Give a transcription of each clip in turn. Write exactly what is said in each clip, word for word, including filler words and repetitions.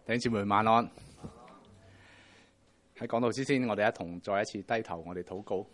弟兄姊妹晚安。喺講道之前，我哋一同再一次低頭，我哋禱告。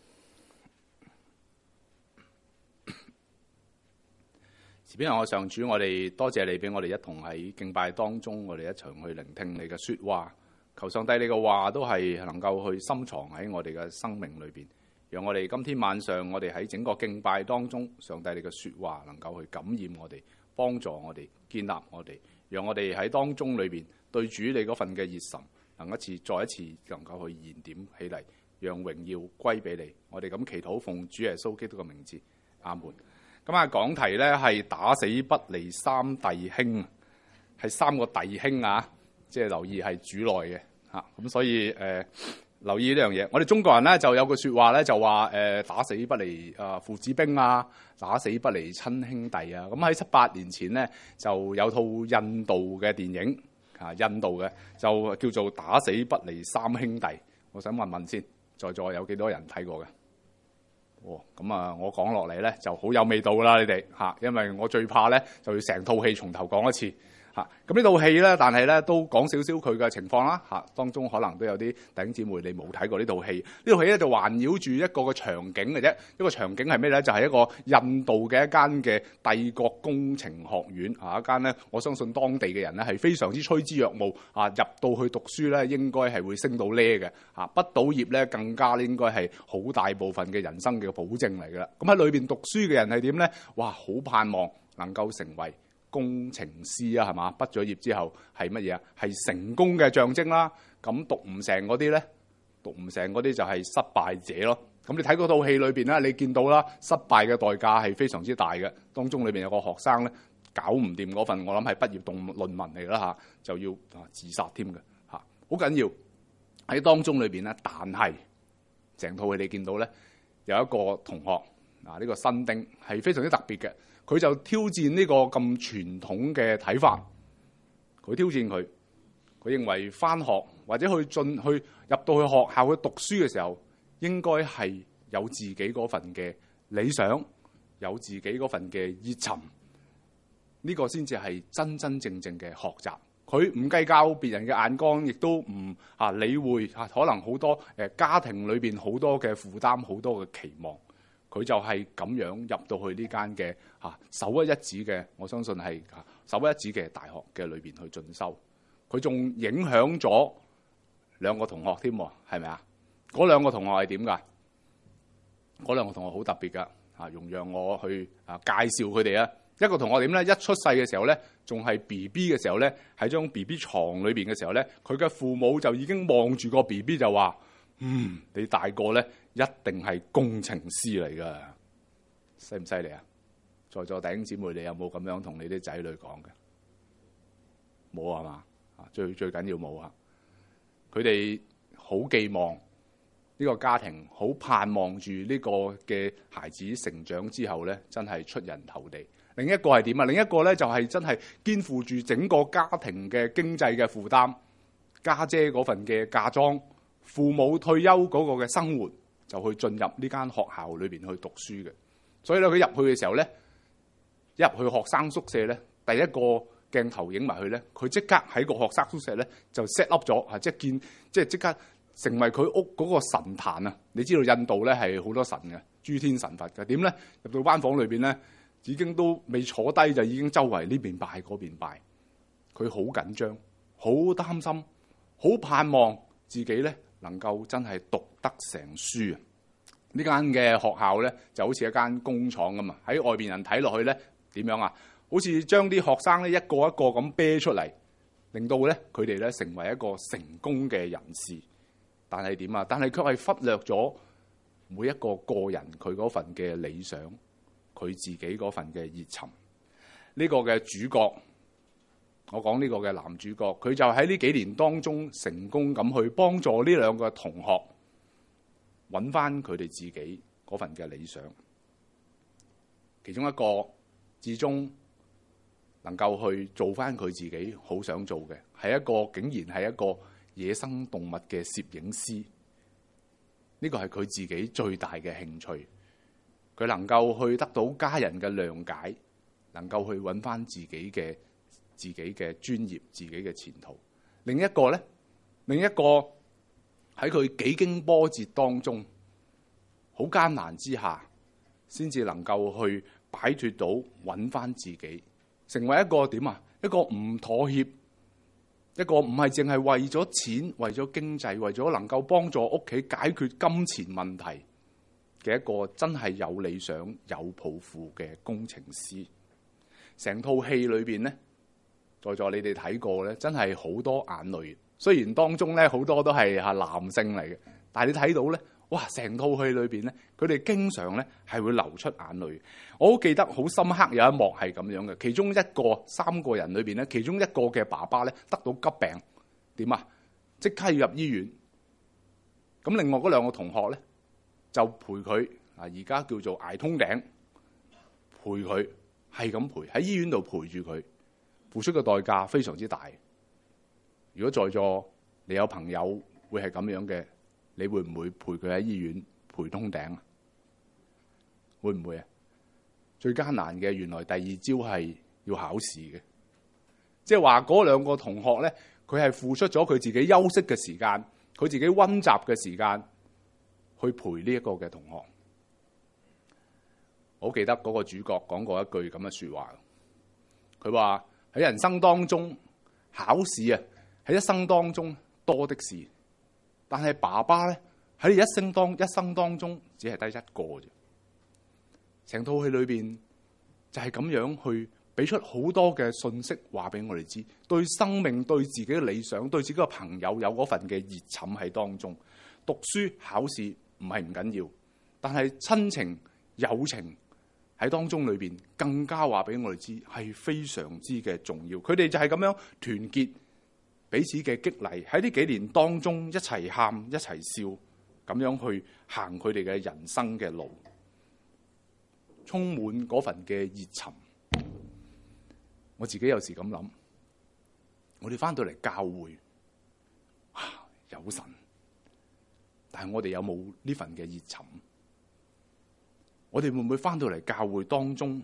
慈悲我上主，我哋多謝你俾我哋一同喺敬拜當中，我哋一齊去聆聽你嘅說話。求上帝你嘅話都係能夠去深藏喺我哋嘅生命裏邊，讓我哋今天晚上我哋喺整個敬拜當中，上帝你嘅說話能夠去感染我哋，幫助我哋，建立我哋，讓我哋喺當中裏邊對主你嗰份嘅熱忱，能一次再一次能夠去燃點起嚟，讓榮耀歸俾你。我哋咁祈禱奉主耶穌基督嘅名字，阿門。咁啊，講題呢係打死不離三弟兄，係三個弟兄啊，即係留意係主內嘅嚇。咁所以誒、呃、留意呢樣嘢。我哋中國人呢就有句説話呢，就話誒、呃、打死不離啊父子兵啊，打死不離親兄弟啊。咁喺七八年前呢，就有套印度嘅電影啊，印度嘅就叫做打死不離三兄弟。我想問問先，在座有幾多人睇過嘅？哦，咁啊，我講落嚟咧就好有味道啦，你哋嚇，因為我最怕咧就要成套戲從頭講一次嚇。咁呢套戲咧，但係咧都講少少佢嘅情況啦嚇。當中可能都有啲弟兄姊妹你冇睇過呢套戲。呢套戲咧就環繞住一個嘅場景嘅啫。一個場景係咩咧？就係一個印度嘅一間嘅帝國工程學院啊，一間咧我相信當地嘅人咧係非常之趨之若鶩啊。入到去讀書咧，應該係會升到呢嘅嚇。畢到業咧，更加應該係好大部分嘅人生嘅保證嚟㗎啦。咁喺裏邊讀書嘅人係點咧？哇，好盼望能夠成為工程師啊，係嘛？畢咗業之後係乜嘢啊？係成功嘅象徵啦。咁讀唔成嗰啲咧，讀唔成嗰啲就係失敗者咯。咁你睇嗰套戲裏邊咧，你見到啦，失敗嘅代價係非常之大嘅。當中裏邊有個學生咧，搞唔掂嗰份，我諗係畢業動論文嚟啦嚇，就要啊自殺添嘅嚇，好緊要喺當中裏邊咧。但係成套戲你見到咧，有一個同學啊，呢個新丁係非常之特別嘅。佢就挑戰呢個咁傳統嘅睇法，佢挑戰佢，佢認為返學或者去進去入到去學校去讀書嘅時候，應該係有自己嗰份嘅理想，有自己嗰份嘅熱忱，呢個先至係真真正正嘅學習。佢唔計較別人嘅眼光，亦都唔啊理會啊可能好多誒家庭裏邊好多嘅負擔，好多嘅期望。佢就係咁樣入到去呢間嘅嚇首屈一指嘅，我相信係首屈一指嘅大學嘅裏邊去進修。佢仲影響咗兩個同學添，係咪啊？嗰兩個同學係點㗎？嗰兩個同學好特別㗎嚇，容讓我去啊介紹佢哋啊。一個同學點咧？一出世嘅時候咧，仲係 B B 嘅時候咧，喺張 B B 床裏邊嘅時候咧，佢嘅父母就已經望住個 B B 就話：嗯，你大個咧，一定係工程師嚟㗎，犀唔犀利啊？在座弟兄姊妹，你有冇咁樣同你啲仔女講嘅？冇啊嘛？啊，最最緊要冇啊！佢哋好寄望呢個家庭，好盼望住呢個嘅孩子成長之後咧，真係出人頭地。另一個係點啊？另一個咧就係真係肩負住整個家庭嘅經濟嘅負擔，家姐嗰份嘅嫁妝，父母退休嗰個嘅生活，就去進入呢間學校裏邊去讀書嘅。所以咧，佢入去嘅時候咧，一入去學生宿舍咧，第一個鏡頭影埋去咧，佢即刻喺個學生宿舍咧就 set up 咗啊！即係見，即係即刻成為佢屋嗰個神壇啊！你知道印度咧係好多神嘅，諸天神佛嘅。點咧？入到班房裏邊咧，已經都未坐低就已經周圍呢邊拜嗰邊拜。佢好緊張，好擔心，好盼望自己咧能夠真係讀得成書啊！呢間嘅學校咧就好似一間工廠咁啊！喺外邊人睇落去咧點樣啊？好似將啲學生咧一個一個咁啤出嚟，令到咧佢哋咧成為一個成功嘅人士。但係點啊？但係卻係忽略咗每一個個人佢嗰份嘅理想，佢自己嗰份嘅熱忱。呢個嘅主角，我講呢個嘅男主角，佢就喺呢幾年當中成功咁去幫助呢兩個同學揾翻佢哋自己嗰份嘅理想。其中一個至終能夠去做翻佢自己好想做嘅，係一個竟然係一個野生動物嘅攝影師。呢個係佢自己最大嘅興趣。佢能夠去得到家人嘅諒解，能夠去揾翻自己嘅自己嘅專業、自己嘅前途。 另一個咧，另一個喺佢幾經波折當中，好艱難之下，先至能夠去擺脫到揾翻自己，成為一個點啊？一個唔妥協，一個唔係淨係為咗錢、為咗經濟、為咗能夠幫助屋企解決金錢問題嘅一個真係有理想、有抱負嘅工程師。成套戲裏邊咧，在座你哋睇過咧，真係好多眼淚。雖然當中咧好多都係嚇男性嚟嘅，但係你睇到咧，哇！成套戲裏邊咧，佢哋經常咧係會流出眼淚。我好記得好深刻有一幕係咁樣嘅，其中一個三個人裏邊咧，其中一個嘅爸爸咧得到急病，點啊？即刻要入醫院。咁另外嗰兩個同學咧就陪佢啊，而家叫做捱通頂，陪佢係咁陪喺醫院度陪住佢，付出嘅代價非常之大。如果在座你有朋友會係咁樣嘅，你會唔會陪佢喺醫院陪通頂啊？會唔會啊？最艱難嘅原來第二朝係要考試嘅，即係話嗰兩個同學咧，佢係付出咗佢自己休息嘅時間，佢自己溫習嘅時間去陪呢一個嘅同學。我好記得嗰個主角講過一句咁嘅說話，佢話喺人生當中考試啊，喺一生當中多的是，但係爸爸咧喺你一生當一生當中只係得一個啫。成套戲裏邊就係咁樣去俾出好多嘅信息，話俾我哋知，對生命、對自己嘅理想、對自己嘅朋友有嗰份嘅熱忱喺當中。讀書考試唔係唔緊要，但係親情、友情喺當中裏邊更加話俾我哋知係非常之嘅重要。佢哋就係咁樣團結彼此嘅激勵，喺呢幾年當中一齊喊一齊笑，咁樣去行佢哋嘅人生嘅路，充滿嗰份嘅熱忱。我自己有時咁諗，我哋翻到嚟教會，哇，有神，但係我哋有冇呢份嘅熱忱？我哋會唔會翻到嚟教會當中，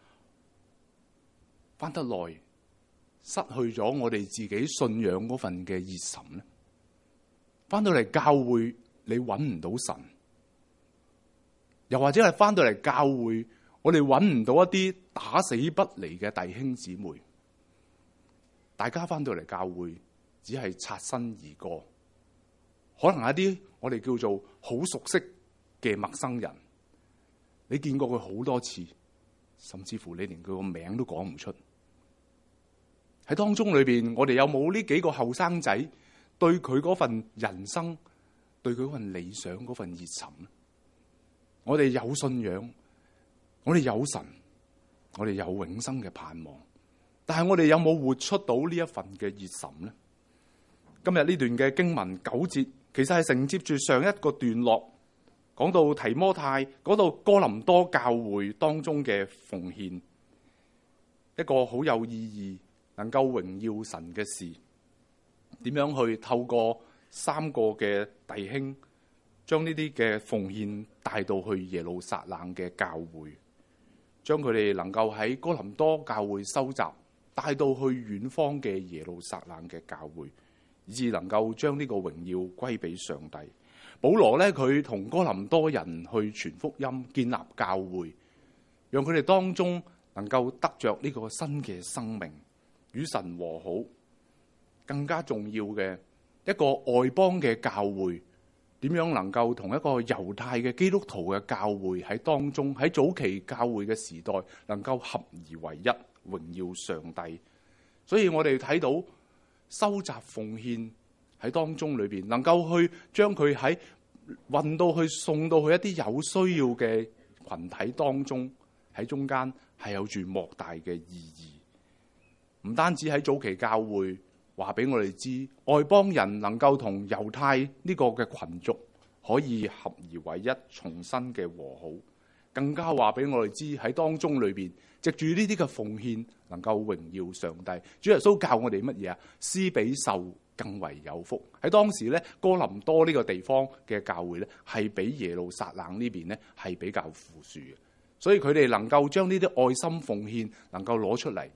翻得耐，失去咗我哋自己信仰嗰份嘅熱忱咧？翻到嚟教會，你揾唔到神，又或者係翻到嚟教會，我哋揾唔到一啲打死不離嘅弟兄姊妹，大家翻到嚟教會只係擦身而過，可能一啲我哋叫做好熟悉嘅陌生人，你見過佢好多次，甚至乎你連佢個名都講唔出。喺當中裏邊，我哋有冇呢幾個後生仔對佢嗰份人生、對佢嗰份理想嗰份熱忱？我哋有信仰，我哋有神，我哋有永生嘅盼望，但係我哋有冇活出到呢一份嘅熱忱呢？今日呢段嘅經文九節，其實係承接住上一個段落，講到提摩太，講到哥林多教會當中嘅奉獻，一個好有意義、能夠榮耀神嘅事。點樣去透過三個嘅弟兄，將呢啲嘅奉獻帶到去耶路撒冷嘅教會，將佢哋能夠喺哥林多教會收集，帶到去遠方嘅耶路撒冷嘅教會，以致能夠將呢個榮耀歸俾上帝。保羅咧，佢同哥林多人去傳福音，建立教會，讓佢哋當中能夠得着呢個新嘅生命，與神和好。更加重要嘅一個外邦嘅教會，點樣能夠同一個猶太嘅基督徒嘅教會喺當中，喺早期教會嘅時代能夠合而為一，榮耀上帝。所以我哋睇到收集奉獻喺當中裏邊，能夠去將佢喺運到去送到去一啲有需要嘅群體當中，喺中間係有住莫大嘅意義。唔單止喺早期教會話俾我哋知，外邦人能夠同猶太呢個嘅群族可以合而為一，重新嘅和好，更加話俾我哋知喺當中裏邊，藉住呢啲嘅奉獻，能夠榮耀上帝。主耶穌教我哋乜嘢啊？施比受更為有福。喺當時咧，哥林多呢個地方嘅教會咧，係比耶路撒冷呢邊咧係比較富庶嘅，所以佢哋能夠將呢啲愛心奉獻能夠攞出嚟，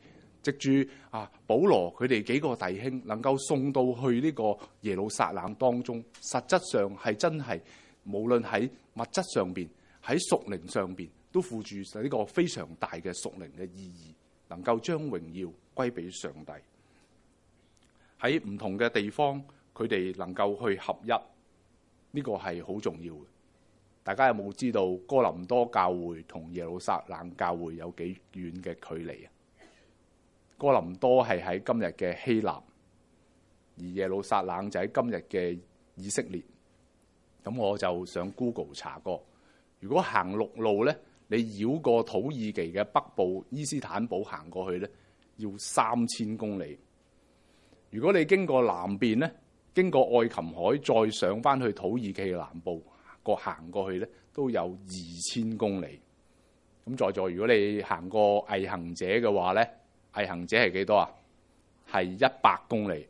藉住啊保羅佢哋幾個弟兄能夠送到去呢個耶路撒冷當中，實質上係真係無論喺物質上邊，喺屬靈上邊，都附住呢個非常大嘅屬靈嘅意義，能夠將榮耀歸俾上帝。喺唔同嘅地方，佢哋能夠去合一，呢個係好重要嘅。大家有冇知道哥林多教會同耶路撒冷教會有幾遠嘅距離啊？哥林多係喺今日嘅希臘，而耶路撒冷就喺今日嘅以色列。咁我就上 Google 查過，如果行陸路呢，你繞過土耳其嘅北部伊斯坦堡行過去呢，要三千公里。如果你經過南邊呢，經過愛琴海再上翻去土耳其嘅南部，個行過去呢，都有二千公里。咁在座如果你行過毅行者嘅話呢，毅行者係幾多啊？係一百公里。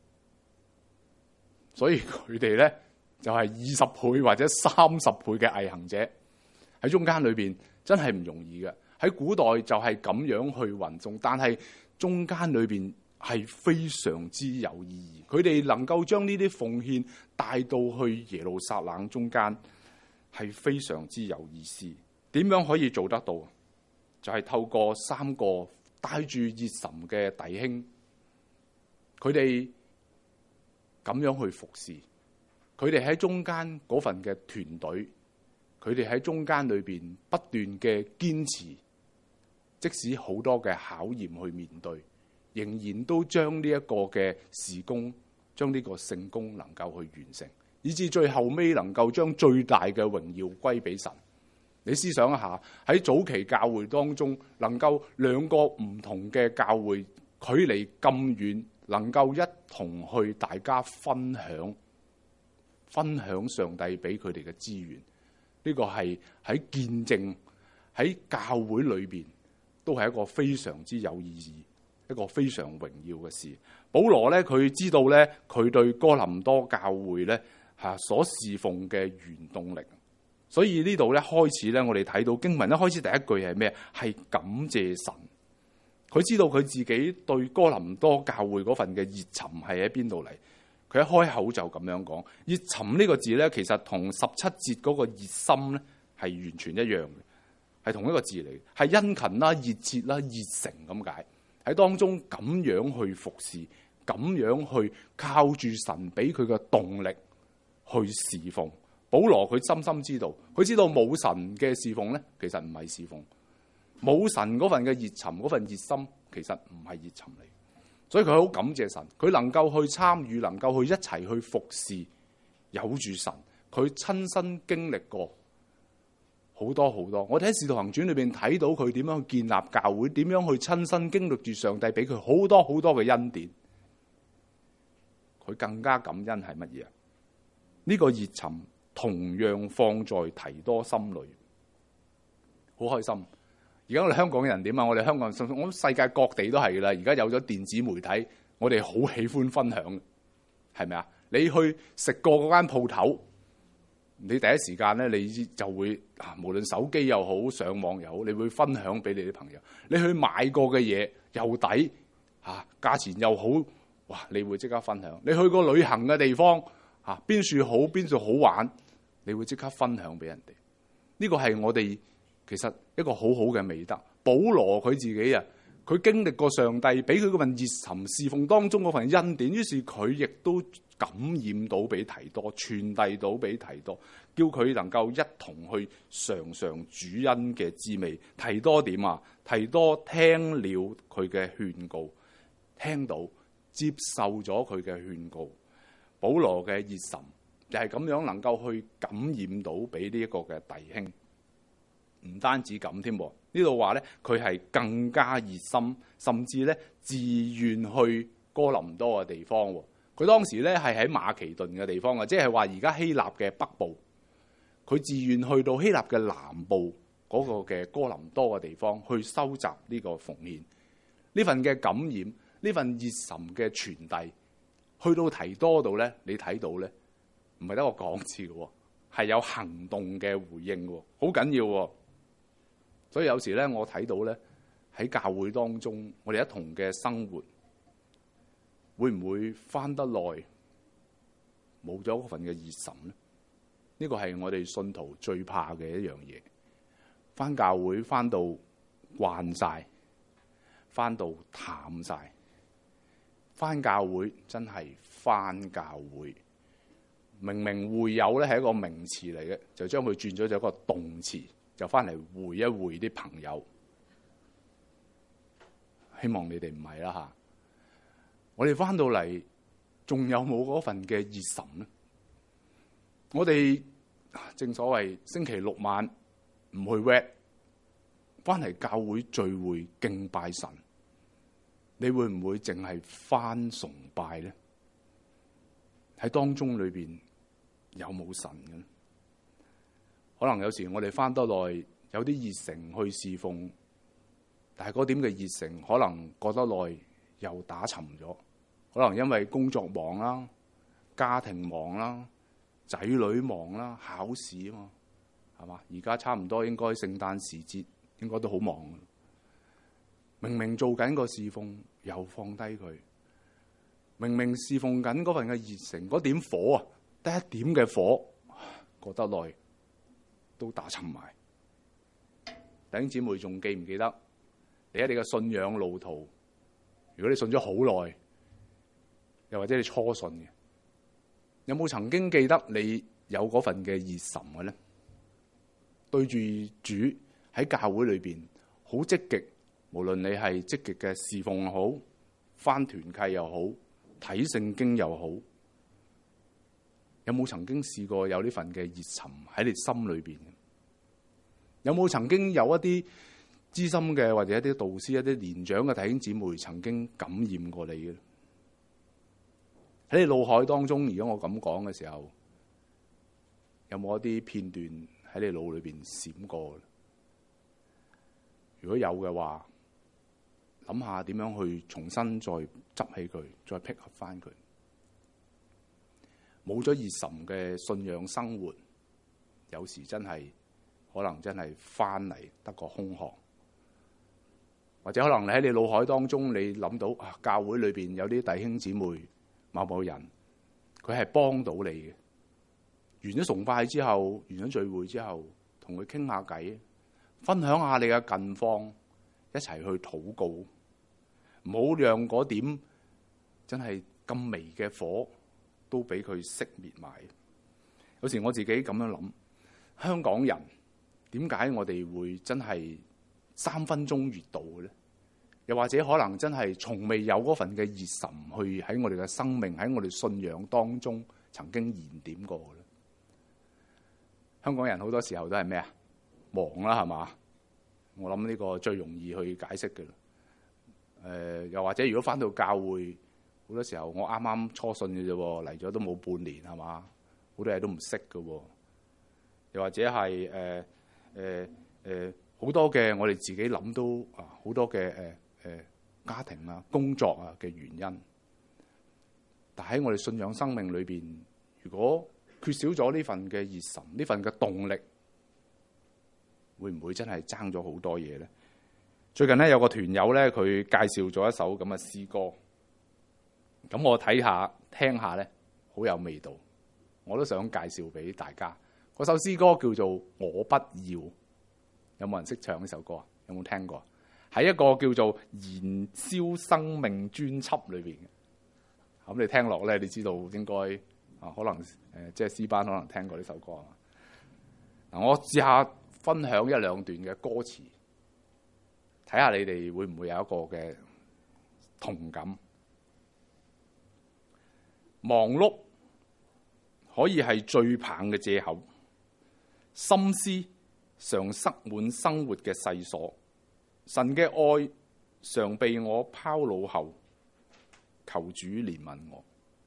所以佢哋呢，就係二十倍或者三十倍嘅毅行者，喺中間裏邊真係唔容易嘅。喺古代就係咁樣去運送，但係中間裏邊係非常之有意義。佢哋能夠將呢啲奉獻帶到去耶路撒冷中間，係非常之有意思。點樣可以做得到？就係透過三個帶住熱忱嘅弟兄，佢哋咁樣去服侍。佢哋喺中間嗰份嘅團隊，佢哋喺中間裏邊不斷嘅堅持，即使好多嘅考驗去面對，仍然都將呢一個嘅事工，將呢個聖工能夠去完成，以至最後尾能夠將最大嘅榮耀歸俾神。你思想一下，喺早期教會當中，能夠兩個唔同嘅教會距離咁遠，能夠一同去大家分享。分享上帝俾佢哋嘅資源，呢個係喺見證喺教會裏邊都係一個非常之有意義、一個非常榮耀嘅事。保羅咧，佢知道咧，佢對哥林多教會咧嚇所侍奉嘅原動力，所以呢度咧開始咧，我哋睇到經文一開始第一句係咩？係感謝神。佢知道佢自己對哥林多教會嗰份嘅熱忱係喺邊度嚟。佢一開口就咁樣講，熱忱呢個字咧，其實同十七節嗰個熱心咧係完全一樣嘅，係同一個字嚟，係殷勤啦、熱切啦、熱誠咁解。喺當中咁樣去服侍，咁樣去靠住神俾佢嘅動力去侍奉。保羅佢深深知道，佢知道冇神嘅侍奉咧，其實唔係侍奉；冇神嗰份嘅熱忱、嗰份熱心，其實唔係熱忱嚟。所以佢好感謝神，佢能夠去參與，能夠去一齊去服侍，有住神，佢親身經歷過好多好多。我哋喺《使徒行傳》裏邊睇到佢點樣去建立教會，點樣去親身經歷住上帝俾佢好多好多嘅恩典。佢更加感恩係乜嘢啊？呢個熱忱同樣放在提多心裏，好開心。而家我哋香港人點啊？我哋香港人，我諗世界各地都係噶啦。而家有咗電子媒體，我哋好喜歡分享，係咪啊？你去食過嗰間鋪頭，你第一時間咧，你就會啊，無論手機又好，上網又好，你會分享俾你啲朋友。你去買過嘅嘢又抵嚇，價錢又好，哇！你會即刻分享。你去過旅行嘅地方嚇，邊處好，邊處好玩，你會即刻分享俾人哋。呢個係我哋其實一個好好嘅美德。保羅佢自己啊，佢經歷過上帝俾佢嗰份熱忱侍奉當中嗰份恩典，於是佢亦都感染到俾提多，傳遞到俾提多，叫佢能夠一同去嘗嘗主恩嘅滋味。提多點啊？提多聽了佢嘅勸告，聽到接受咗佢嘅勸告，保羅嘅熱忱就係咁樣能夠去感染到俾呢一個嘅弟兄。唔單止咁添，呢度話咧，佢係更加熱心，甚至咧自願去哥林多嘅地方。佢當時咧係喺馬其頓嘅地方啊，即係話而家希臘嘅北部。佢自願去到希臘嘅南部嗰個嘅哥林多嘅地方去收集呢個奉獻。呢份嘅感染，呢份熱忱嘅傳遞，去到提多度咧，你睇到咧，唔係得個講字嘅，係有行動嘅回應嘅，好緊要。所以有時咧，我睇到咧喺教會當中，我哋一同嘅生活，會唔會返得耐冇咗嗰份嘅熱忱呢？呢個係我哋信徒最怕嘅一樣嘢。返教會返到慣晒，返到淡晒。返教會真係返教會，明明會友咧係一個名詞嚟嘅，就將佢轉咗做一個動詞，就返嚟會一會啲朋友。希望你哋唔係啦嚇。我哋返到嚟，仲有冇嗰份嘅熱忱呢？我哋正所謂星期六晚唔去 rap， 返嚟教會聚會敬拜神。你會唔會淨係返崇拜咧？喺當中裏邊有冇神嘅？可能有時我哋返得耐，有啲熱誠去侍奉，但係嗰點嘅熱誠可能過得耐又打沉咗。可能因為工作忙啦、家庭忙啦、仔女忙啦、考試啊嘛，係嘛？而家差唔多應該聖誕時節，應該都好忙。明明做緊個侍奉，又放低佢。明明侍奉緊嗰份嘅熱誠，嗰點火啊，得一點嘅火，過得耐都打沉埋。弟兄姊妹仲記唔記得你喺你嘅信仰路途？如果你信咗好耐，又或者你初信嘅，有冇曾經記得你有嗰份嘅熱忱嘅咧？對住主喺教會裏邊好積極。無論你係積極嘅侍奉又好，返團契又好，睇聖經又好，有冇曾經試過有呢份嘅熱忱喺你心裏邊？有冇曾經有一啲資深嘅或者一啲導師、一啲年長嘅弟兄姊妹曾經感染過你嘅？喺你腦海當中，如果我咁講嘅時候，有冇一啲片段喺你腦裏邊閃過？如果有嘅話，諗下點樣去重新再執起佢，再配合翻佢。冇咗熱忱嘅信仰生活，有時真係可能真係翻嚟得個空殼，或者可能你喺你腦海當中，你諗到啊，教會裏邊有啲弟兄姊妹某某人，佢係幫到你嘅。完咗崇拜之後，完咗聚會之後，同佢傾下偈，分享下你嘅近況，一齊去禱告。唔好讓嗰點真係咁微嘅火都俾佢熄滅埋。有時我自己咁樣諗，香港人點解我哋會真係三分鐘熱度嘅咧？又或者可能真係從未有嗰份嘅熱忱去喺我哋嘅生命、喺我哋信仰當中曾經燃點過嘅咧？香港人好多時候都係咩啊？忙啦，係嘛？我諗呢個最容易去解釋嘅啦。誒、呃，又或者如果返到教會，好多時候我啱啱初信嘅啫喎，嚟咗都冇半年係嘛，好多嘢都唔識嘅喎。又或者係誒誒誒好多嘅我哋自己諗都啊好多嘅誒誒家庭啊工作啊嘅原因，但喺我哋信仰生命裏邊，如果缺少咗呢份嘅熱忱，呢份嘅動力，會唔會真係爭咗好多嘢咧？最近咧有個團友咧，佢介紹咗一首咁嘅詩歌，咁我睇下聽下咧，好有味道，我都想介紹俾大家。嗰首詩歌叫做《我不要》，有冇人識唱呢首歌啊？有冇聽過？喺一個叫做《燃燒生命》專輯裏邊嘅。咁你聽落咧，你知道應該啊，可能誒即係詩班可能聽過呢首歌啊。嗱，我試下分享一兩段嘅歌詞。睇下你哋會唔會有一個嘅同感？忙碌可以係最棒嘅藉口，心思常塞滿生活嘅細瑣。神嘅愛常被我拋腦後，求主憐憫我。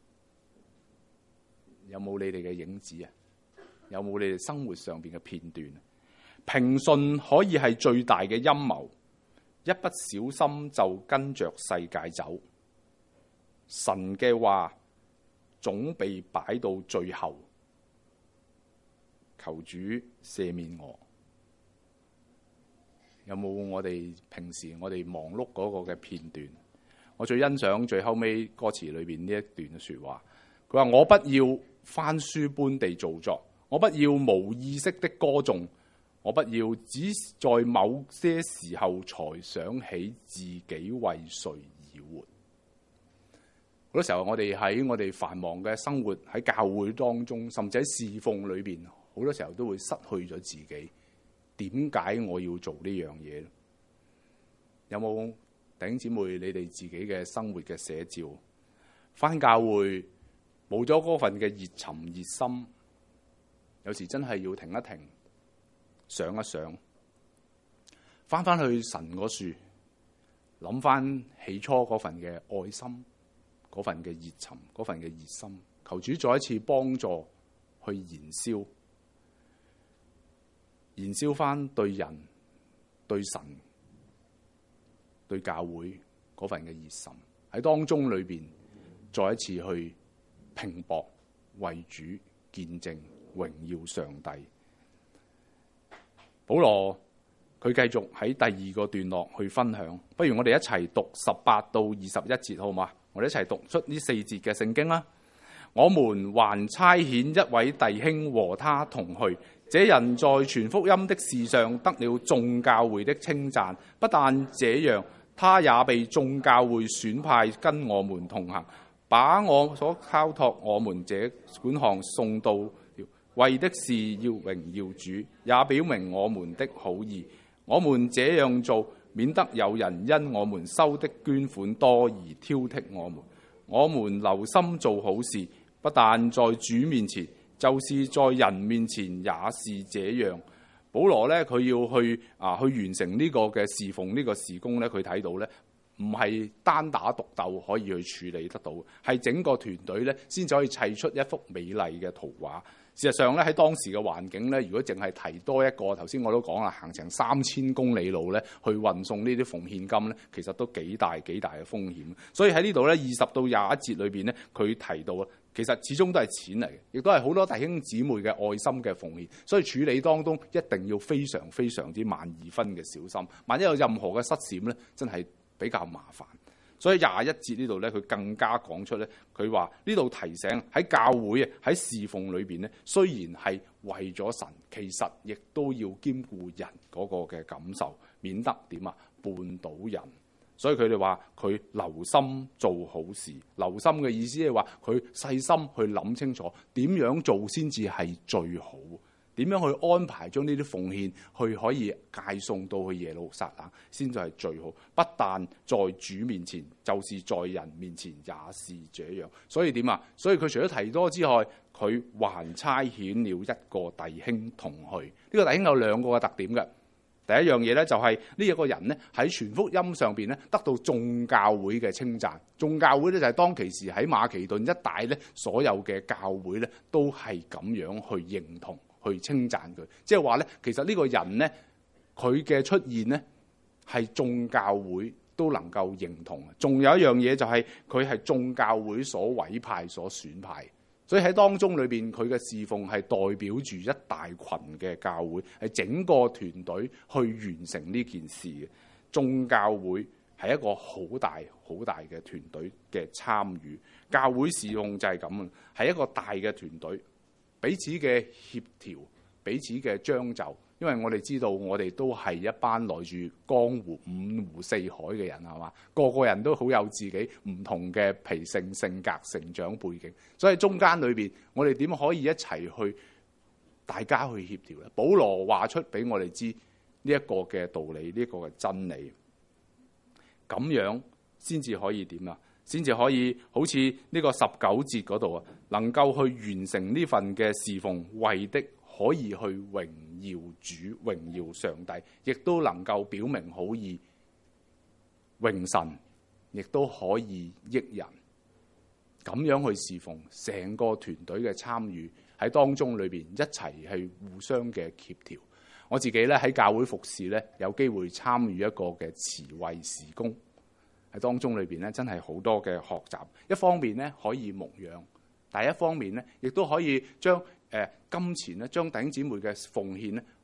有冇你哋嘅影子啊？有冇你哋生活上邊嘅片段？平順可以係最大嘅陰謀。一不小心就跟着世界走，神嘅話總被擺到最後，求主赦免我。 有冇我哋平時我哋忙碌嗰個嘅片段？我最欣賞最後尾歌詞裏邊呢一段嘅説話。佢話：我不要翻書般地造作，我不要無意識的歌頌，我不要只在某些時候才想起自己為誰而活。好多時候我哋喺我哋繁忙嘅生活喺教會當中，甚至喺侍奉裏邊，好多時候都會失去咗自己。點解我要做呢樣嘢？有冇弟兄姊妹你哋自己嘅生活嘅寫照？返教會冇咗嗰份嘅熱忱熱心，有時真係要停一停，想一想，返返去神嗰處，諗返起初嗰份嘅愛心，嗰份嘅熱忱，嗰份嘅熱心，求主再一次幫助去燃燒。燃燒翻對人、對神、對教會嗰份嘅熱心，喺當中裏邊再一次去拼搏，為主見證榮耀上帝。保羅佢繼續喺第二個段落去分享，不如我哋一齊讀十八到二十一節好嗎？我哋一齊讀出呢四節嘅聖經啦。我們還差遣一位弟兄和他同去，這人在傳福音的事上得了眾教會的稱讚。不但這樣，他也被眾教會選派跟我們同行，把我所交託我們這管項送到了，為的是要榮耀主，也表明我們的好意。我們這樣做，免得有人因我們收的捐款多而挑剔我們。我們留心做好事，不但在主面前，就是在人面前也是這樣。保羅咧，佢要去啊去完成呢個嘅侍奉，呢個事工咧，佢睇到咧唔係單打獨鬥可以去處理得到，係整個團隊咧先至可以砌出一幅美麗嘅圖畫。事實上咧，喺當時嘅環境咧，如果淨係提多一個，頭先我都講啦，行成三千公里路咧去運送呢啲奉獻金咧，其實都幾大幾大嘅風險。所以喺呢度咧，二十到廿一節裏邊咧，佢提到啊，其實始終都係錢嚟嘅，亦都係好多弟兄姊妹嘅愛心嘅奉獻。所以處理當中一定要非常非常之萬二分嘅小心，萬一有任何嘅失閃咧，真係比較麻煩。所以廿一節呢度咧，佢更加講出咧，佢話呢度提醒喺教會啊，喺侍奉裏邊咧，雖然係為咗神，其實亦都要兼顧人嗰個嘅感受，免得點啊絆倒人。所以佢哋話佢留心做好事，留心嘅意思係話佢細心去諗清楚點樣做先至係最好。點樣去安排將呢啲奉獻去可以介送到去耶路撒冷，先至係最好。不但在主面前，就是在人面前也是這樣。所以點啊？所以佢除咗提多之外，佢還差遣了一個弟兄同去。呢、這個弟兄有兩個嘅特點嘅。第一樣嘢咧，就係呢一個人咧喺傳福音上邊咧得到眾教會嘅稱讚。眾教會咧就係當其時喺馬其頓一帶咧所有嘅教會咧都係咁樣去認同。去稱讚佢，即係話咧，其實呢個人咧，佢嘅出現咧，係眾教會都能夠認同。仲有一樣嘢就係佢係眾教會所委派、所選派，所以喺當中裏邊，佢嘅侍奉係代表住一大群嘅教會，係整個團隊去完成呢件事嘅。眾教會係一個好大好大嘅團隊嘅參與，教會侍奉就係咁啊，係一個大嘅團隊。彼此嘅協調，彼此嘅將就，因為我哋知道我哋都係一班來自江湖五湖四海嘅人，係嘛？個個人都好有自己唔同嘅脾性、性格、成長背景，所以中間裏邊，我哋點可以一齊去大家去協調咧？保羅話出俾我哋知呢一個嘅道理，呢一個嘅真理，咁樣先至可以點啊？先至可以好似呢個十九節嗰度啊，能夠去完成呢份嘅侍奉，為的可以去榮耀主、榮耀上帝，亦都能夠表明好意、榮神，亦都可以益人。咁樣去侍奉，成個團隊嘅參與喺當中裏邊一齊係互相嘅協調。我自己咧喺教會服侍咧，有機會參與一個嘅慈惠事工。喺當中裏邊咧，真係好多嘅學習。一方面咧可以牧養，但一方面咧亦都可以將誒、呃、金錢咧，將弟兄姊妹嘅奉獻咧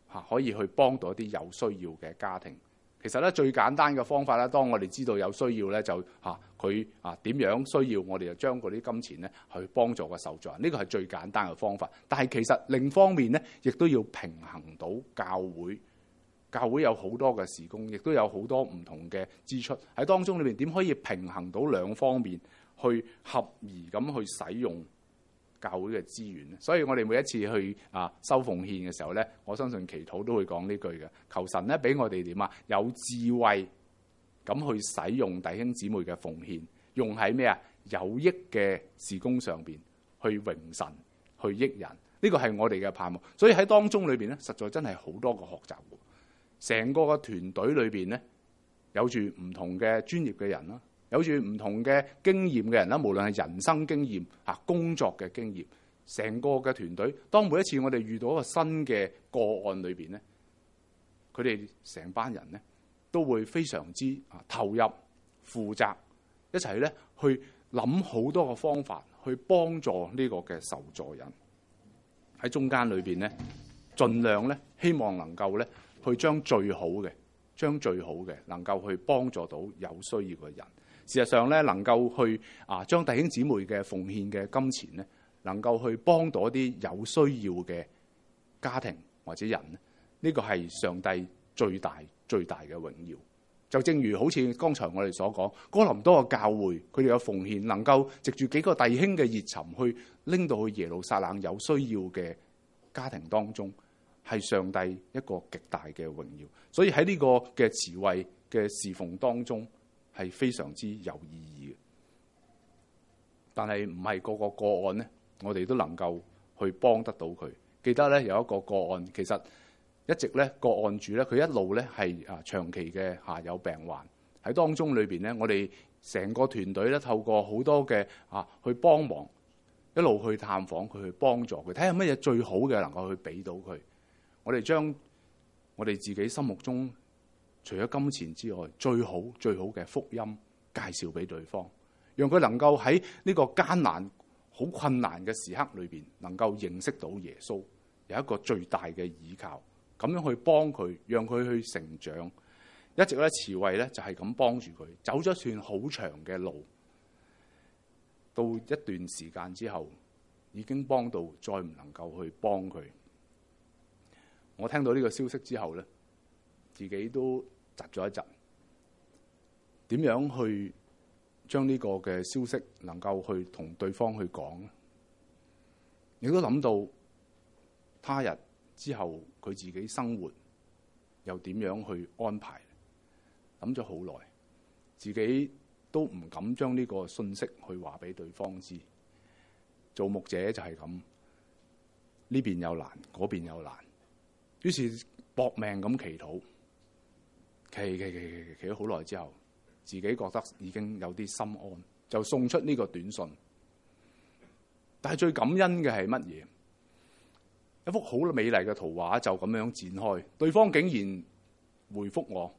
嚇可以去幫到一啲有需要嘅家庭。其實咧最簡單嘅方法咧，當我哋知道有需要咧，就嚇佢啊點樣需要，我哋就將嗰啲金錢咧去幫助個受助人。呢個係最簡單嘅方法。但係其實另一方面咧，亦都要平衡到教會。教會有好多嘅事工，亦都有好多唔同嘅支出喺當中裏面，點可以平衡到兩方面去合宜咁去使用教會嘅資源咧？所以我哋每一次去啊收奉獻嘅時候咧，我相信祈禱都會講呢句嘅，求神咧俾我哋點啊有智慧咁去使用弟兄姊妹嘅奉獻，用喺咩啊有益嘅事工上邊去榮神去益人。呢個係我哋嘅盼望。所以喺當中裏邊咧，實在真係好多個學習。成個嘅團隊裏邊咧，有住唔同嘅專業嘅人啦，有住唔同嘅經驗嘅人啦，無論係人生經驗啊、工作嘅經驗，成個嘅團隊，當每一次我哋遇到一個新嘅個案裏邊咧，佢哋成班人咧都會非常之啊投入、負責，一齊咧去諗好多個方法去幫助呢個嘅受助人。喺中間裏邊咧，盡量咧希望能夠咧。去將最好嘅，將最好嘅能夠去幫助到有需要嘅人。事實上咧，能夠去啊將弟兄姊妹嘅奉獻嘅金錢咧，能夠去幫到一啲有需要嘅家庭或者人咧，呢個係上帝最大最大嘅榮耀。就正如好似剛才我哋所講，哥林多嘅教會佢哋嘅奉獻，能夠藉住幾個弟兄嘅熱忱去拎到去耶路撒冷有需要嘅家庭當中。係上帝一個極大嘅榮耀，所以喺呢個嘅慈惠嘅侍奉當中係非常之有意義嘅。但係唔係個個個案呢，我哋都能夠去幫得到佢。記得咧有一個個案，其實一直咧個案主咧，佢一路咧係啊長期嘅嚇有病患喺當中裏邊咧，我哋成個團隊咧透過好多嘅啊去幫忙，一路去探訪佢，去幫助佢，睇下乜嘢最好嘅能夠去俾到佢。我哋將我哋自己心目中除咗金錢之外最好最好嘅福音介紹俾對方，讓佢能夠喺呢個艱難好困難嘅時刻裏邊能夠認識到耶穌，有一個最大嘅依靠，咁樣去幫佢，讓佢去成長。一直咧慈惠咧就係咁幫住佢，走咗一段好長嘅路，到一段時間之後已經幫到再唔能夠去幫佢。我聽到呢個消息之後咧，自己都窒咗一窒。點樣去將呢個嘅消息能夠去同對方去講咧？亦都諗到他日之後佢自己生活又點樣去安排？諗咗好耐，自己都唔敢將呢個信息去話俾對方知。做牧者就係咁，呢邊又難，嗰邊又難。於是搏命咁祈禱，祈祈祈祈祈咗好耐之後，自己覺得已經有啲心安，就送出呢個短信。但係最感恩嘅係乜嘢？一幅好美麗嘅圖畫就咁樣展開，對方竟然回覆我，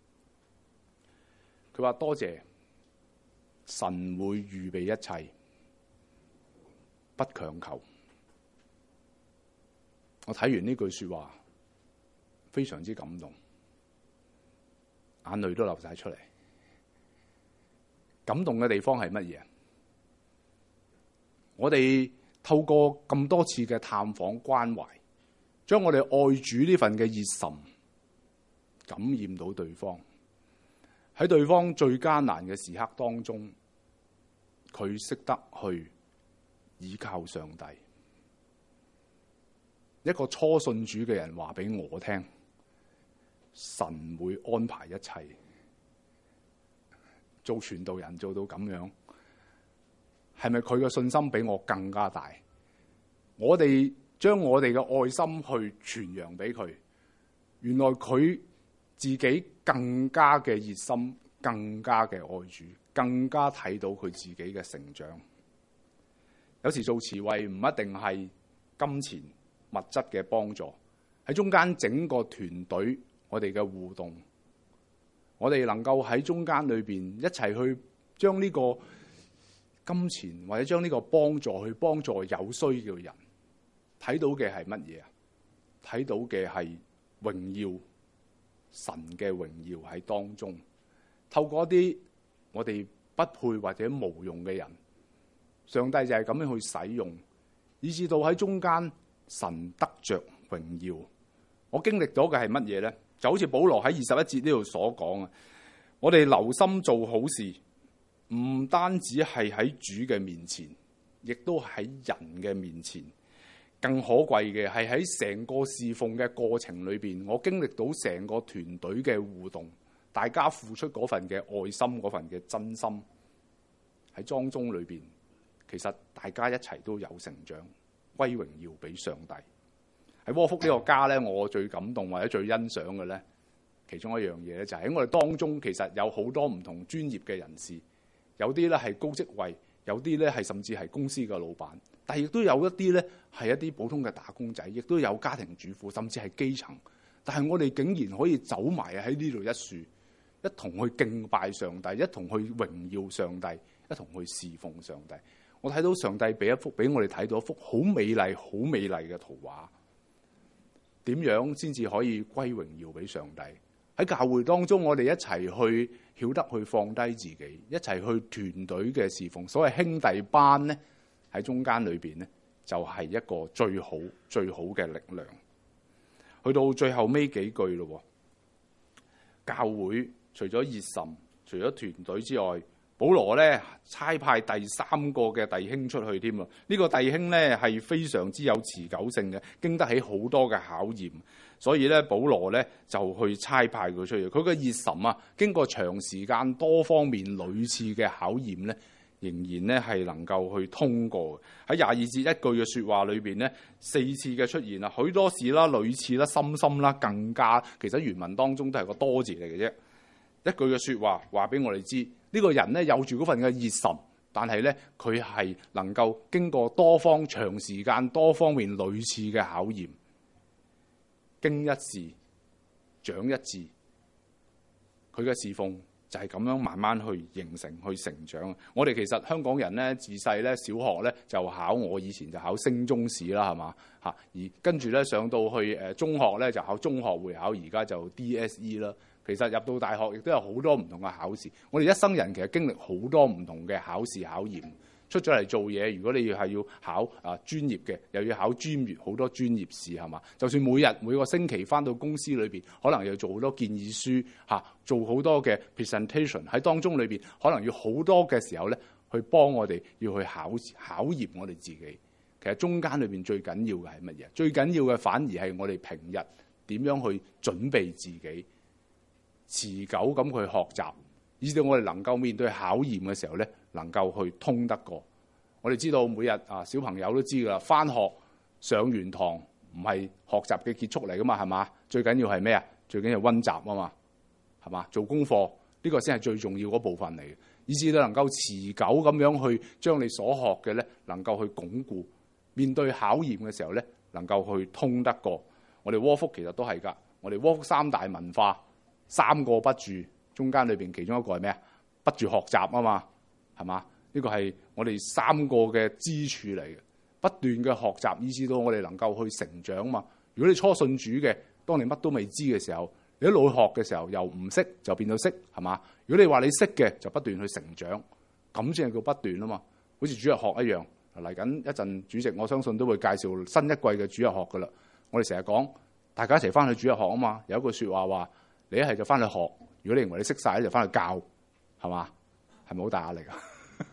佢話多謝神會預備一切，不強求。我睇完呢句說話，非常之感動，眼淚都流晒出嚟。感動嘅地方係乜嘢？我哋透過咁多次嘅探訪關懷，將我哋愛主呢份嘅熱忱感染到對方。喺對方最艱難嘅時刻當中，佢識得去倚靠上帝。一個初信主嘅人話俾我聽，神會安排一切。做傳道人做到咁樣，係咪佢嘅信心比我更加大？我哋將我哋嘅愛心去傳揚俾佢，原來佢自己更加嘅熱心，更加嘅愛主，更加睇到佢自己嘅成長。有時做慈惠唔一定係金錢物質嘅幫助，喺中間整個團隊我哋嘅互動，我哋能夠喺中間裏邊一齊去將呢個金錢或者將呢個幫助去幫助有需要嘅人，睇到嘅係乜嘢啊？睇到嘅係榮耀神嘅榮耀喺當中，透過一啲我哋不配或者無用嘅人，上帝就係咁樣去使用，以至到喺中間神得着榮耀。我經歷咗嘅係乜嘢呢？就好似保羅喺二十一節呢度所講啊，我哋留心做好事，唔單止係喺主嘅面前，亦都喺人嘅面前。更可貴嘅係喺成個侍奉嘅過程裏邊，我經歷到成個團隊嘅互動，大家付出嗰份嘅愛心，嗰份嘅真心喺當中裏邊，其實大家一齊都有成長，歸榮耀俾上帝。喺窩福呢個家咧，我最感動或者最欣賞嘅咧，其中一樣嘢咧就係喺我哋當中，其實有好多唔同專業嘅人士，有啲咧係高職位，有啲咧係甚至係公司嘅老闆，但係亦都有一啲咧係一啲普通嘅打工仔，亦都有家庭主婦，甚至係基層。但係我哋竟然可以走埋喺呢度一樹，一同去敬拜上帝，一同去榮耀上帝，一同去侍奉上帝。我睇到上帝俾一幅俾我哋睇到一幅好美麗、好美麗嘅圖畫。點樣先至可以歸榮耀俾上帝？喺教會當中，我哋一齊去曉得去放低自己，一齊去團隊嘅侍奉。所謂兄弟班咧，喺中間裏邊咧，就係一個最好最好嘅力量。去到最後尾幾句咯，教會除咗熱心，除咗團隊之外，保羅咧差派第三個嘅弟兄出去添啊！呢、這個弟兄咧係非常之有持久性嘅，經得起好多嘅考驗，所以咧保羅咧就去差派佢出去。佢嘅熱心啊，經過長時間多方面屢次嘅考驗咧，仍然咧係能夠去通過。喺廿二節一句嘅説話裏邊咧，四次嘅出現啊，許多事啦、屢次啦、深深啦、更加，其實原文當中都係個多字嚟嘅啫。一句嘅説話話俾我哋知，呢個人咧有住嗰份嘅熱心，但係咧佢係能夠經過多方長時間、多方面屢次嘅考驗，經一事長一智，佢嘅侍奉就係咁樣慢慢去形成、去成長。我哋其實香港人咧，自細咧小學咧就考，我以前就考升中試啦，係嘛嚇，而跟住咧上到去誒中學咧就考中學會考，而家就 D S E 啦。其實入到大學亦都有好多唔同嘅考試，我哋一生人其實經歷好多唔同嘅考試考驗。出咗嚟做嘢，如果你要係要考啊專業嘅，又要考專業好多專業試，係嘛？就算每日每個星期返到公司裏邊，可能要做好多建議書嚇，做好多嘅 presentation 喺當中裏邊，可能要好多嘅時候咧，去幫我哋要去考考驗我哋自己。其實中間裏邊最緊要嘅係乜嘢？最緊要嘅反而係我哋平日點樣去準備自己。持久咁去學習，以至我哋能夠面對考驗嘅時候咧，能夠去通得過。我哋知道每日啊，小朋友都知㗎啦，返學上完堂唔係學習嘅結束嚟㗎嘛，係嘛？最緊要係咩啊？最緊要溫習啊嘛，係嘛？做功課呢個先係最重要嗰部分嚟嘅，以至你能夠持久咁樣去將你所學嘅咧，能夠去鞏固。面對考驗嘅時候咧，能夠去通得過。我哋窩福其實都係㗎，我哋窩福三大文化。三個不住，中間裏邊其中一個係咩啊？不住學習啊嘛，係嘛？呢個係我哋三個嘅支柱嚟嘅，不斷嘅學習，以至到我哋能夠去成長啊嘛。如果你初信主嘅，當你乜都未知嘅時候，你一路學嘅時候，由唔識就變到識，係嘛？如果你話你識嘅，就不斷去成長，咁先係叫不斷啊嘛。好似主日學一樣，嚟緊一陣，主席我相信都會介紹新一季嘅主日學噶啦。我哋成日講，大家一齊翻去主日學啊嘛。有一句説話話。你一係就翻去學，如果你認為你識晒咧，就翻去教，係嘛？係咪好大壓力啊？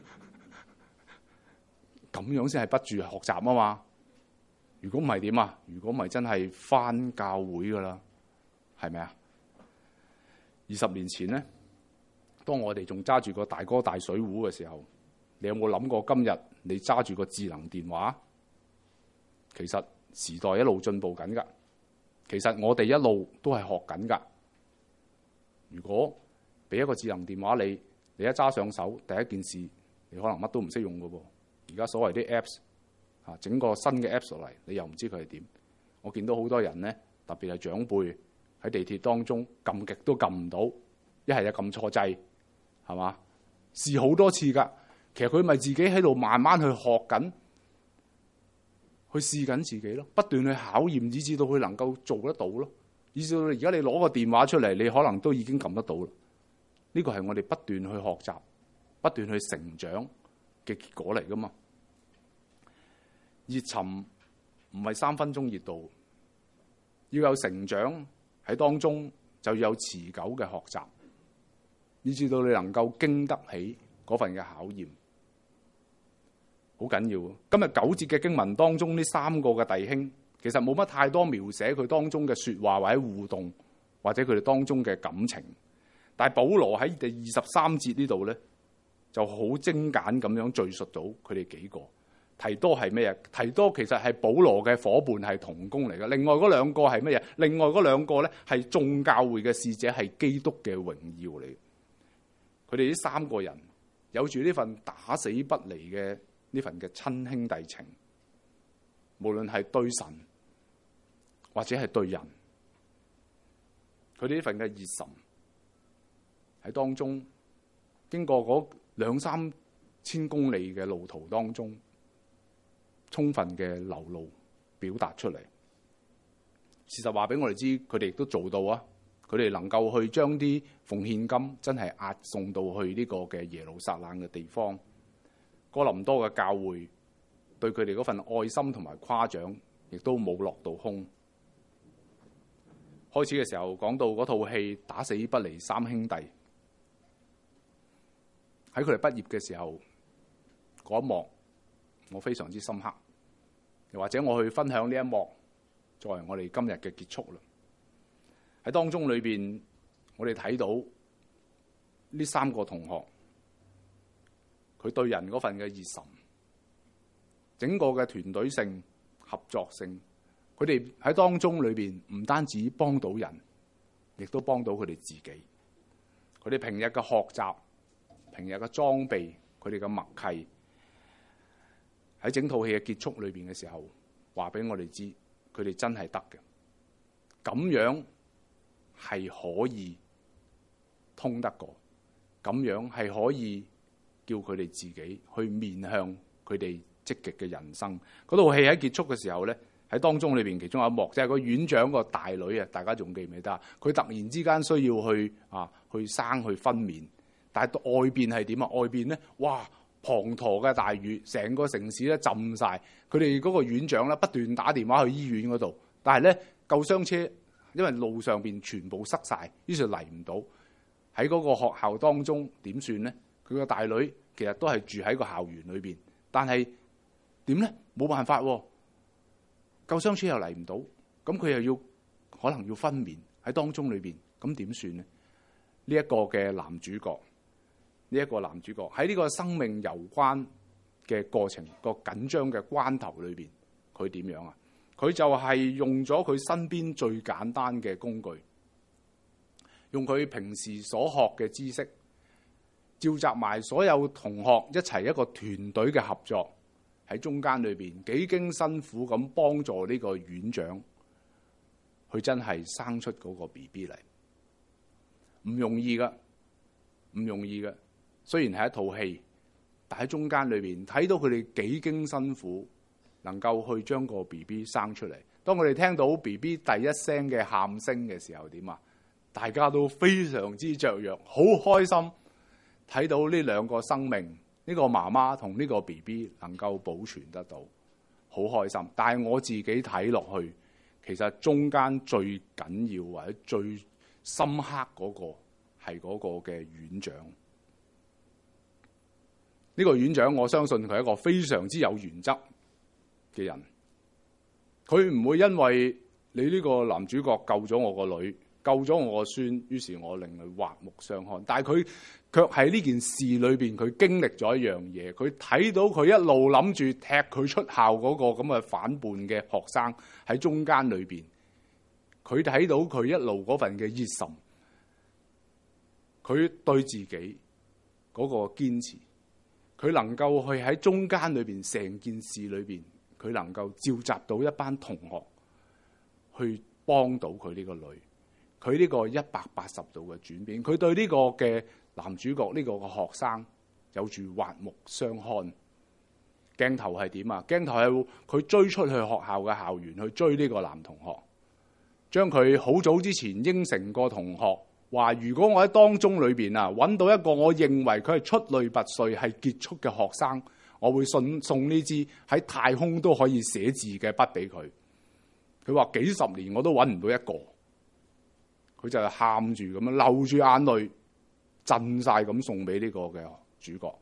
咁樣先係不住學習啊嘛！如果唔係點啊？如果唔係真係翻教會噶啦，係咪啊？二十年前咧，當我哋仲揸住個大哥大水壺嘅時候，你有冇諗過今日你揸住個智能電話？其實時代一路進步緊㗎，其實我哋一路都係學緊㗎。如果俾一個智能電話你，你一揸上手，第一件事你可能乜都唔識用㗎噃。而家所謂啲 Apps 啊，整個新嘅 Apps 落嚟，你又唔知佢係點。我見到好多人咧，特別係長輩喺地鐵當中撳極都撳唔到，一係就撳錯掣，係嘛？試好多次㗎，其實佢咪自己喺度慢慢去學緊，去試緊自己咯，不斷去考驗，以至到佢能夠做得到咯。 以至到而家你攞個電話出嚟，你可能都已經撳得到啦。呢個係我哋不斷去學習、不斷去成長嘅結果嚟噶嘛。熱忱唔係三分鐘熱度，要有成長喺當中，就要有持久嘅學習，以至到你能夠經得起嗰份嘅考驗，好緊要。今日九節嘅經文當中，呢三個嘅弟兄其實冇乜太多描寫佢當中嘅說話或者互動，或者佢哋當中嘅感情。但係保羅喺第二十三節呢度咧，就好精簡咁樣敘述到佢哋幾個。提多係咩啊？提多其實係保羅嘅伙伴，係同工嚟嘅。另外嗰兩個係乜嘢？另外嗰兩個咧係眾教會嘅使者，係基督嘅榮耀嚟。佢哋呢三個人有住呢份打死不離嘅呢份嘅親兄弟情，無論係對神或者係對人，佢哋呢份嘅熱忱喺當中，經過嗰兩三千公里嘅路途當中，充分嘅流露表達出嚟。事實話俾我哋知，佢哋亦都做到啊！佢哋能夠去將啲奉獻金真係押送到去呢個嘅耶路撒冷嘅地方。哥林多嘅教會對佢哋嗰份愛心同埋誇獎，亦都冇落到空。開始嘅時候講到嗰套戲打死不離三兄弟，喺佢哋畢業嘅時候嗰一幕，我非常之深刻。又或者我去分享呢一幕，作為我哋今日嘅結束啦。喺當中裏邊，我哋睇到呢三個同學，佢對人嗰份嘅熱忱，整個嘅團隊性、合作性，佢哋喺當中裏邊唔單止幫到人，亦都幫到佢哋自己。佢哋平日嘅學習、平日嘅裝備、佢哋嘅默契，喺整套戲嘅結束裏邊嘅時候，話俾我哋知，佢哋真係得嘅。咁樣係可以通得過，咁樣係可以叫佢哋自己去面向佢哋積極嘅人生。嗰套戲喺結束嘅時候咧，喺當中裏邊其中有一幕，就係個院長個大女啊，大家仲記唔記得啊？佢突然之間需要去啊去生去分娩，但係外邊係點啊？外邊咧，哇！滂沱嘅大雨，成個城市咧浸晒。佢哋嗰個院長咧不斷打電話去醫院嗰度，但係咧救傷車因為路上邊全部塞晒，於是嚟唔到。喺嗰個學校當中點算咧？佢個大女其實都係住喺個校園裏邊，但係點咧？冇辦法喎，救傷車又嚟唔到，咁佢又要可能要分娩喺當中裏邊，咁點算咧？呢一個嘅男主角。呢一個男主角喺呢個生命攸關嘅過程，個緊張嘅關頭裏邊，佢點樣啊？佢就係用咗佢身邊最簡單嘅工具，用佢平時所學嘅知識，召集埋所有同學一齊一個團隊嘅合作，喺中間裏邊幾經辛苦咁幫助呢個院長，佢真係生出嗰個 B B 嚟，唔容易噶，唔容易噶。雖然係一套戲，但喺中間裏邊睇到佢哋幾經辛苦，能夠去將個 B B 生出嚟。當我哋聽到 B B 第一聲嘅喊聲嘅時候，點啊？大家都非常之雀躍，好開心。睇到呢兩個生命，呢個媽媽同呢個 B B 能夠保存得到，好開心。但係我自己睇落去，其實中間最緊要或者最深刻嗰個係嗰個嘅院長。呢個院長，我相信佢係一個非常之有原則嘅人。佢唔會因為你呢個男主角救咗我個女，救咗我個孫，於是我令佢刮目相看。但係佢卻喺呢件事裏邊，佢經歷咗一樣嘢。佢睇到佢一路諗住踢佢出校嗰個咁嘅反叛嘅學生喺中間裏邊，佢睇到佢一路嗰份嘅熱忱，佢對自己嗰個堅持。佢能夠去喺中間裏邊，成件事裏邊，佢能夠召集到一班同學去幫到佢呢個女，佢呢個一百八十度嘅轉變，佢對呢個嘅男主角呢個嘅學生有住刮目相看。鏡頭係點啊？鏡頭係佢追出去學校嘅校園去追呢個男同學， 將佢好早之前應承過同學話，如果我喺當中裏邊啊揾到一個我認為佢係出類拔萃、係傑出嘅學生，我會送送呢支喺太空都可以寫字嘅筆俾佢。佢話幾十年我都揾唔到一個，佢就係喊住咁樣流住眼淚，震晒咁送俾呢個嘅主角。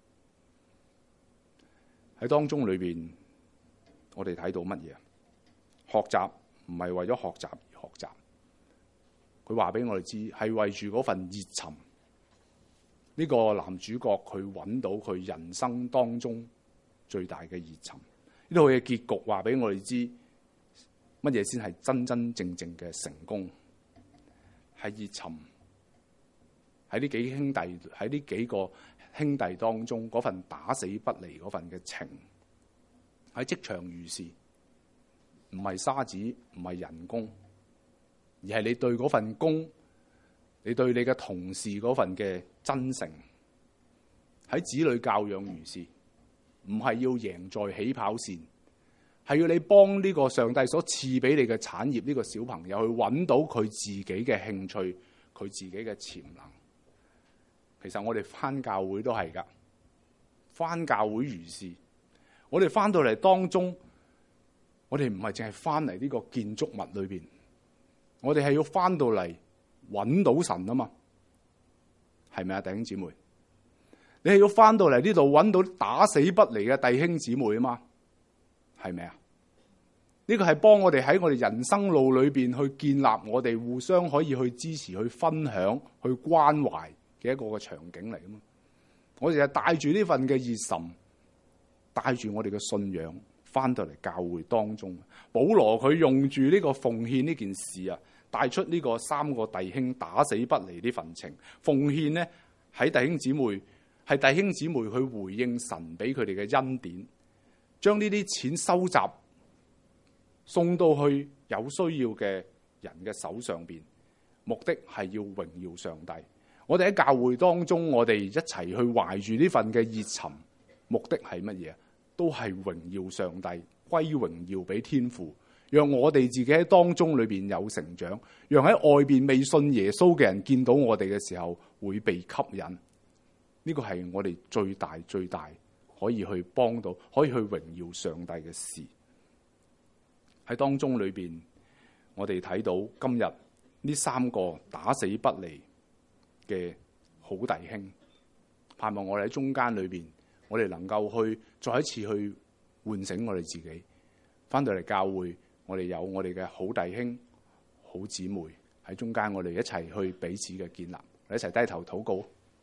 喺當中裏邊，我哋睇到乜嘢？學習唔係為咗學習而學習，佢話俾我哋知係為住嗰份熱忱。呢個男主角佢揾到佢人生當中最大嘅熱忱。呢套嘅結局話俾我哋知乜嘢先係真真正正嘅成功，係熱忱。喺呢幾兄弟喺呢幾個兄弟當中嗰份打死不離嗰份嘅情，喺職場如是，唔係沙子，唔係人工，而係你對嗰份工，你對你嘅同事嗰份嘅真誠。喺子女教養如是，唔係要贏在起跑線，係要你幫呢個上帝所賜俾你嘅產業呢個小朋友去揾到佢自己嘅興趣，佢自己嘅潛能。其實我哋返教會都係㗎，返教會如是。我哋返到嚟當中，我哋唔係淨係返嚟呢個建築物裏邊，我哋係要返到嚟揾到神啊嘛，係咪啊，弟兄姊妹？你係要返到嚟呢度揾到打死不離嘅弟兄姊妹啊嘛，係咪啊？呢個係幫我哋喺我哋人生路裏邊去建立我哋互相可以去支持、去分享、去關懷嘅一個嘅場景嚟啊嘛！我哋就帶住呢份嘅熱忱，帶住我哋嘅信仰，翻到嚟教會當中。保羅佢用住呢個奉獻呢件事啊，帶出呢個三個弟兄打死不離呢份情。奉獻呢，喺弟兄姊妹，係弟兄姊妹去回應神俾佢哋嘅恩典，將呢啲錢收集，送到去有需要嘅人嘅手上邊，目的係要榮耀上帝。我哋喺教會當中，我哋一齊去懷住呢份嘅熱忱，目的係乜嘢？都係榮耀上帝，歸榮耀俾天父，讓我哋自己喺當中裏邊有成長，讓喺外邊未信耶穌嘅人見到我哋嘅時候會被吸引。呢個係我哋最大最大可以去幫到，可以去榮耀上帝嘅事。喺當中裏邊，我哋睇到今日呢三個打死不離嘅好弟兄，盼望我哋喺中間裏邊，我哋能夠去再一次去喚醒我哋自己，翻到嚟教會，我哋有我哋嘅好弟兄、好姊妹喺中間，我哋一齊去彼此嘅建立，我哋一齊低頭禱告。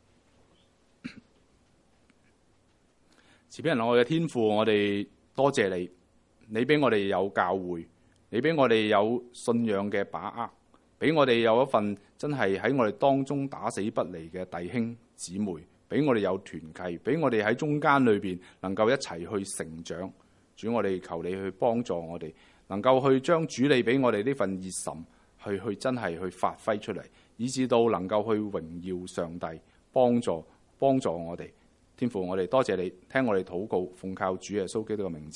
慈悲仁愛嘅天父，我哋多謝你，你俾我哋有教會，你俾我哋有信仰嘅把握，俾我哋有一份真係喺我哋當中打死不離嘅弟兄姊妹，俾我哋有團契，俾我哋喺中間裏邊能夠一齊去成長。主，我哋求你去幫助我哋，能夠去將主你俾我哋呢份熱忱去去真係去發揮出嚟，以至到能夠去榮耀上帝，幫助幫助我哋。天父，我哋多謝你聽我哋禱告，奉靠主耶穌基督嘅名字。